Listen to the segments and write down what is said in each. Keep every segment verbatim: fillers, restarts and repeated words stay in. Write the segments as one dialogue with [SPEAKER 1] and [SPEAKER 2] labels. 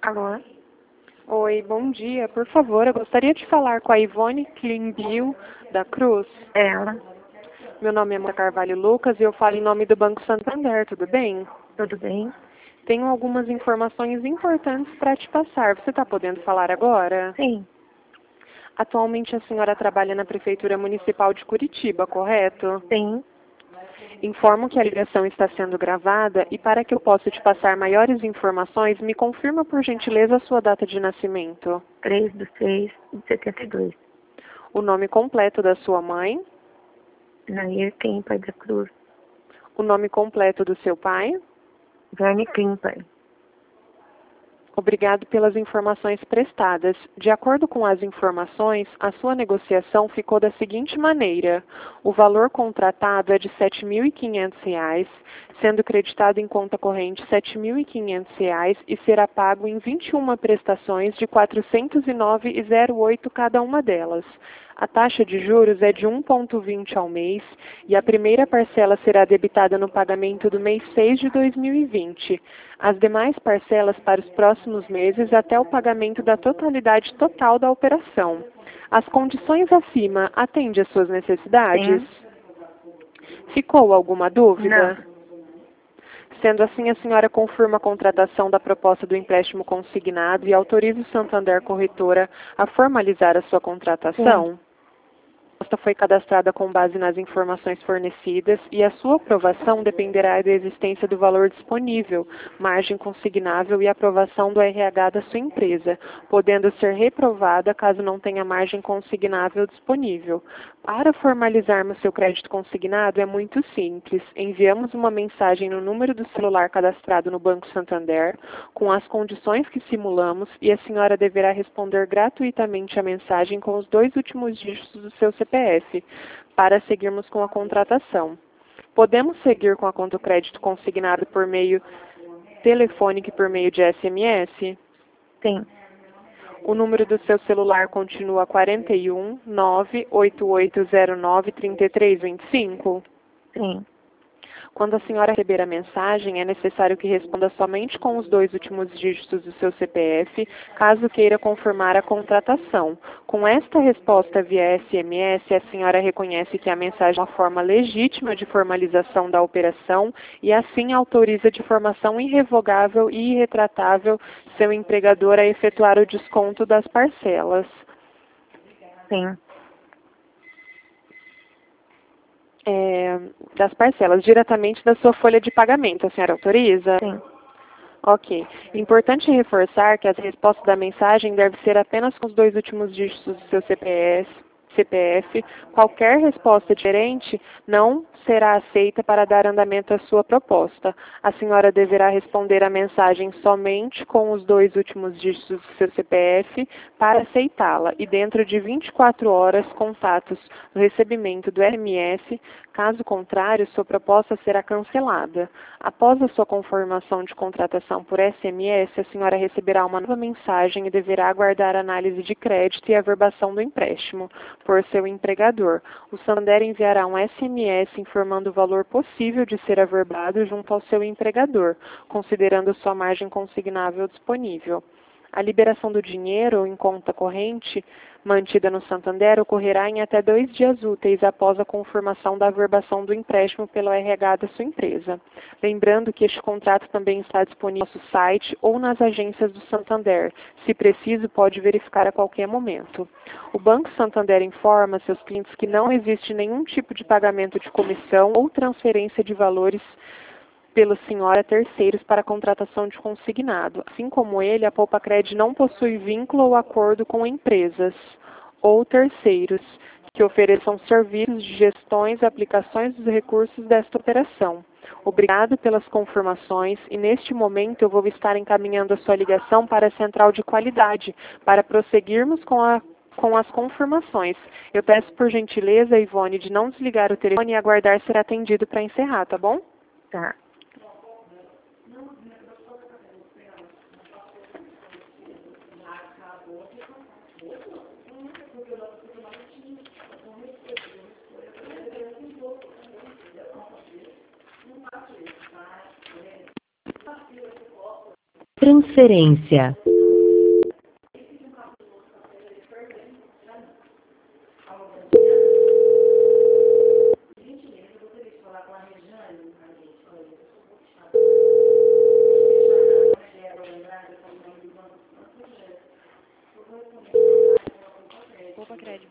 [SPEAKER 1] Alô?
[SPEAKER 2] Oi, bom dia. Por favor, eu gostaria de falar com a Ivone Klimbio da Cruz.
[SPEAKER 1] Ela.
[SPEAKER 2] Meu nome é Marta Carvalho Lucas e eu falo em nome do Banco Santander, tudo bem?
[SPEAKER 1] Tudo bem?
[SPEAKER 2] Tenho algumas informações importantes para te passar. Você está podendo falar agora?
[SPEAKER 1] Sim.
[SPEAKER 2] Atualmente a senhora trabalha na Prefeitura Municipal de Curitiba, correto?
[SPEAKER 1] Sim.
[SPEAKER 2] Informo que a ligação está sendo gravada e para que eu possa te passar maiores informações, me confirma por gentileza a sua data de nascimento.
[SPEAKER 1] três de seis de setenta e dois.
[SPEAKER 2] O nome completo da sua mãe,
[SPEAKER 1] Nair Klimper da Cruz.
[SPEAKER 2] o nome completo do seu pai.
[SPEAKER 1] Verne Klimper.
[SPEAKER 2] Obrigado pelas informações prestadas. De acordo com as informações, a sua negociação ficou da seguinte maneira. O valor contratado é de sete mil e quinhentos reais, sendo creditado em conta corrente sete mil e quinhentos reais e será pago em vinte e uma prestações de quatrocentos e nove reais e zero oito cada uma delas. A taxa de juros é de um vírgula vinte ao mês e a primeira parcela será debitada no pagamento do mês seis de dois mil e vinte. As demais parcelas para os próximos meses até o pagamento da totalidade total da operação. As condições acima atendem às suas necessidades?
[SPEAKER 1] Sim.
[SPEAKER 2] Ficou alguma dúvida?
[SPEAKER 1] Não.
[SPEAKER 2] Sendo assim, a senhora confirma a contratação da proposta do empréstimo consignado e autoriza o Santander Corretora a formalizar a sua contratação?
[SPEAKER 1] Sim.
[SPEAKER 2] A proposta foi cadastrada com base nas informações fornecidas e a sua aprovação dependerá da existência do valor disponível, margem consignável e aprovação do R H da sua empresa, podendo ser reprovada caso não tenha margem consignável disponível. Para formalizarmos seu crédito consignado é muito simples. Enviamos uma mensagem no número do celular cadastrado no Banco Santander, com as condições que simulamos, e a senhora deverá responder gratuitamente a mensagem com os dois últimos dígitos do seu C P F, para seguirmos com a contratação. Podemos seguir com a conta do crédito consignado por meio telefônico e por meio de S M S?
[SPEAKER 1] Sim.
[SPEAKER 2] O número do seu celular continua quarenta e um, nove oito oito zero nove, trinta e três vinte e cinco?
[SPEAKER 1] Sim.
[SPEAKER 2] Quando a senhora receber a mensagem, é necessário que responda somente com os dois últimos dígitos do seu C P F, caso queira confirmar a contratação. Com esta resposta via S M S, a senhora reconhece que a mensagem é uma forma legítima de formalização da operação e assim autoriza de formação irrevogável e irretratável seu empregador a efetuar o desconto das parcelas.
[SPEAKER 1] Sim.
[SPEAKER 2] É, das parcelas, diretamente da sua folha de pagamento. A senhora autoriza?
[SPEAKER 1] Sim.
[SPEAKER 2] Ok. Importante reforçar que as respostas da mensagem devem ser apenas com os dois últimos dígitos do seu C P S, C P F. Qualquer resposta diferente não será aceita para dar andamento à sua proposta. A senhora deverá responder a mensagem somente com os dois últimos dígitos do seu C P F para aceitá-la e dentro de vinte e quatro horas contatos no recebimento do S M S. Caso contrário, sua proposta será cancelada. Após a sua confirmação de contratação por S M S, a senhora receberá uma nova mensagem e deverá aguardar a análise de crédito e averbação do empréstimo por seu empregador. O Santander enviará um S M S informando o valor possível de ser averbado junto ao seu empregador, considerando sua margem consignável disponível. A liberação do dinheiro em conta corrente mantida no Santander ocorrerá em até dois dias úteis após a confirmação da averbação do empréstimo pelo R H da sua empresa. Lembrando que este contrato também está disponível no nosso site ou nas agências do Santander. Se preciso, pode verificar a qualquer momento. O Banco Santander informa seus clientes que não existe nenhum tipo de pagamento de comissão ou transferência de valores pelo senhor a terceiros para a contratação de consignado. Assim como ele, a Poupa-Cred não possui vínculo ou acordo com empresas ou terceiros que ofereçam serviços de gestões e aplicações dos recursos desta operação. Obrigado pelas confirmações e neste momento eu vou estar encaminhando a sua ligação para a central de qualidade para prosseguirmos com a com as confirmações. Eu peço por gentileza, Ivone, de não desligar o telefone e aguardar ser atendido para encerrar, tá bom?
[SPEAKER 1] Tá.
[SPEAKER 3] Transferência.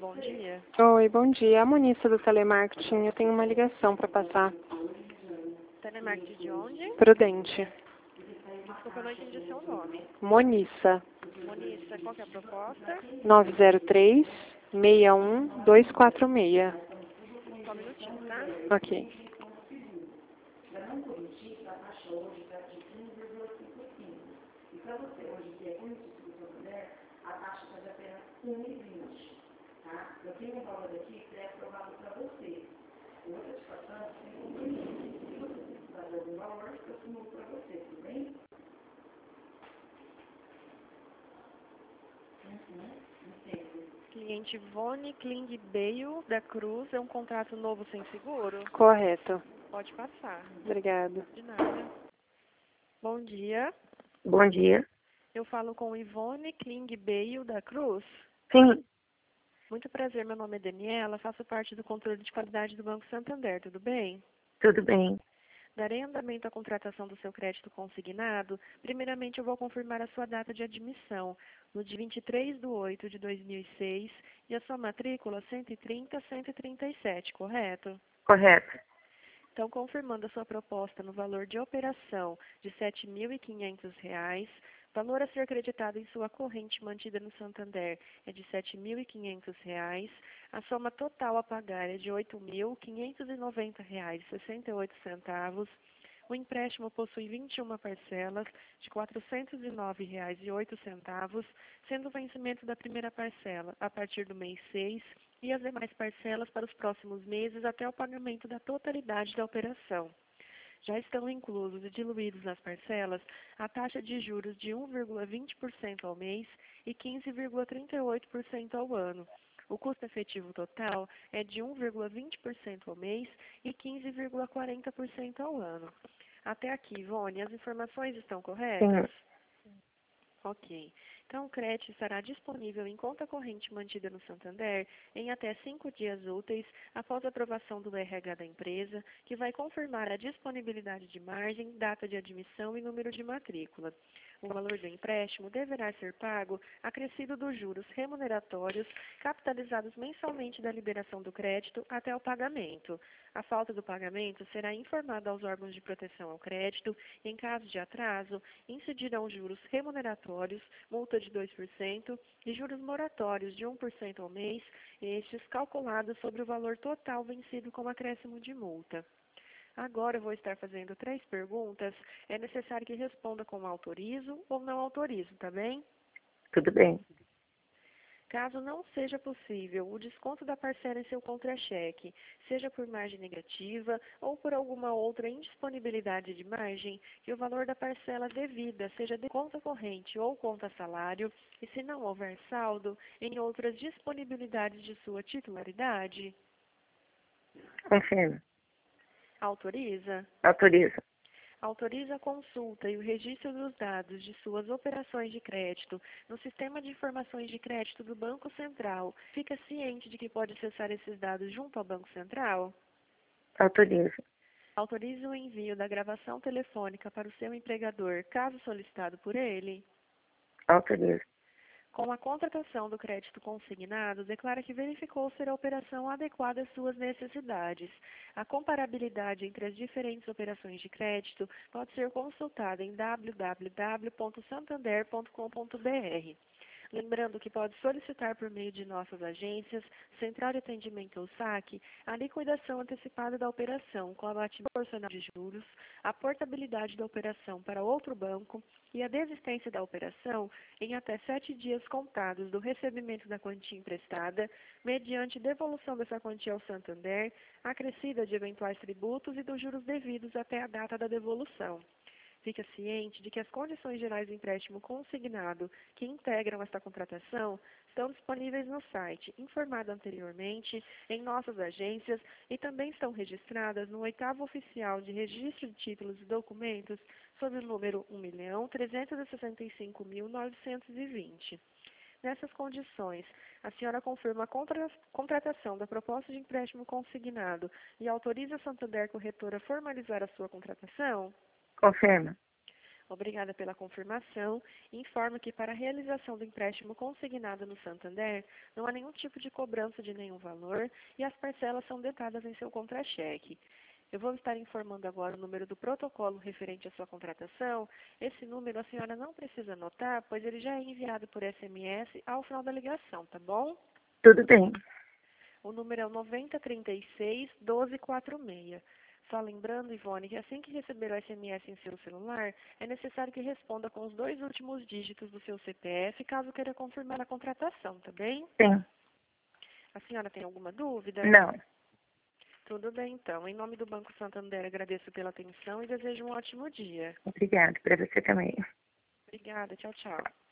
[SPEAKER 3] bom dia.
[SPEAKER 2] Oi, bom dia. A Monissa do telemarketing, eu tenho uma ligação para passar.
[SPEAKER 3] Telemarketing de onde?
[SPEAKER 2] Prudente.
[SPEAKER 3] Desculpa, eu não entendi seu nome.
[SPEAKER 2] Monissa,
[SPEAKER 3] Monissa, qual que é a proposta?
[SPEAKER 2] nove zero três, seis um, dois quatro seis.
[SPEAKER 3] Só um minutinho, tá?
[SPEAKER 2] Ok.
[SPEAKER 3] Cliente Ivone Kling Bale da Cruz, é um contrato novo sem seguro?
[SPEAKER 2] Correto.
[SPEAKER 3] Pode passar.
[SPEAKER 2] Obrigada.
[SPEAKER 3] De nada. Bom dia.
[SPEAKER 1] Bom dia.
[SPEAKER 3] Eu falo com Ivone Kling Bale da Cruz.
[SPEAKER 1] Sim,
[SPEAKER 3] Muito prazer, meu nome é Daniela, faço parte do controle de qualidade do Banco Santander, tudo bem?
[SPEAKER 1] tudo bem.
[SPEAKER 3] Darei andamento à contratação do seu crédito consignado. Primeiramente, eu vou confirmar a sua data de admissão, no dia vinte e três de oito de dois mil e seis, e a sua matrícula cento e trinta, cento e trinta e sete, correto?
[SPEAKER 1] Correto.
[SPEAKER 3] Então, confirmando a sua proposta no valor de operação de sete mil e quinhentos reais, valor a ser acreditado em sua corrente mantida no Santander é de sete mil e quinhentos reais, a soma total a pagar é de oito mil quinhentos e noventa reais e sessenta e oito centavos. O empréstimo possui vinte e uma parcelas de quatrocentos e nove reais e oito centavos, sendo o vencimento da primeira parcela a partir do mês seis e as demais parcelas para os próximos meses até o pagamento da totalidade da operação. Já estão inclusos e diluídos nas parcelas a taxa de juros de um vírgula vinte por cento ao mês e quinze vírgula trinta e oito por cento ao ano. O custo efetivo total é de um vírgula vinte por cento ao mês e quinze vírgula quarenta por cento ao ano. Até aqui, Ivone, as informações estão corretas?
[SPEAKER 1] Sim.
[SPEAKER 3] Ok. Então, o crédito estará disponível em conta corrente mantida no Santander em até cinco dias úteis após a aprovação do R H da empresa, que vai confirmar a disponibilidade de margem, data de admissão e número de matrícula. O valor do empréstimo deverá ser pago acrescido dos juros remuneratórios capitalizados mensalmente da liberação do crédito até o pagamento. A falta do pagamento será informada aos órgãos de proteção ao crédito e, em caso de atraso, incidirão juros remuneratórios, multa de dois por cento e juros moratórios de um por cento ao mês, estes calculados sobre o valor total vencido com acréscimo de multa. Agora eu vou estar fazendo três perguntas. É necessário que responda com autorizo ou não autorizo, tá bem?
[SPEAKER 1] Tudo bem.
[SPEAKER 3] Caso não seja possível o desconto da parcela em seu contra-cheque, seja por margem negativa ou por alguma outra indisponibilidade de margem, que o valor da parcela devida seja de conta corrente ou conta salário, e se não houver saldo, em outras disponibilidades de sua titularidade,
[SPEAKER 1] Confirma.
[SPEAKER 3] autoriza?
[SPEAKER 1] Autoriza.
[SPEAKER 3] Autoriza a consulta e o registro dos dados de suas operações de crédito no Sistema de Informações de Crédito do Banco Central. Fica ciente de que pode acessar esses dados junto ao Banco Central?
[SPEAKER 1] Autoriza.
[SPEAKER 3] Autoriza o envio da gravação telefônica para o seu empregador, caso solicitado por ele?
[SPEAKER 1] Autoriza.
[SPEAKER 3] Com a contratação do crédito consignado, declara que verificou ser a operação adequada às suas necessidades. A comparabilidade entre as diferentes operações de crédito pode ser consultada em w w w ponto santander ponto com ponto b r. Lembrando que pode solicitar por meio de nossas agências, Central de Atendimento ou saque, a liquidação antecipada da operação com abatimento proporcional de juros, a portabilidade da operação para outro banco e a desistência da operação em até sete dias contados do recebimento da quantia emprestada, mediante devolução dessa quantia ao Santander, acrescida de eventuais tributos e dos juros devidos até a data da devolução. Fica ciente de que as condições gerais do empréstimo consignado que integram esta contratação estão disponíveis no site, informado anteriormente, em nossas agências e também estão registradas no oitavo oficial de registro de títulos e documentos sob o número um milhão trezentos e sessenta e cinco mil novecentos e vinte. Nessas condições, a senhora confirma a contra contratação da proposta de empréstimo consignado e autoriza a Santander Corretora a formalizar a sua contratação?
[SPEAKER 1] Confirma.
[SPEAKER 3] Obrigada pela confirmação. Informo que para a realização do empréstimo consignado no Santander, não há nenhum tipo de cobrança de nenhum valor e as parcelas são detadas em seu contra-cheque. Eu vou estar informando agora o número do protocolo referente à sua contratação. Esse número a senhora não precisa anotar, pois ele já é enviado por S M S ao final da ligação, tá bom?
[SPEAKER 1] Tudo bem.
[SPEAKER 3] O número é o nove zero três seis, um dois quatro seis. Só lembrando, Ivone, que assim que receber o S M S em seu celular, é necessário que responda com os dois últimos dígitos do seu C P F, caso queira confirmar a contratação, tá bem?
[SPEAKER 1] Sim.
[SPEAKER 3] A senhora tem alguma dúvida?
[SPEAKER 1] Não.
[SPEAKER 3] Tudo bem, então. Em nome do Banco Santander, agradeço pela atenção e desejo um ótimo dia.
[SPEAKER 1] Obrigada. Para você também.
[SPEAKER 3] Obrigada. Tchau, tchau.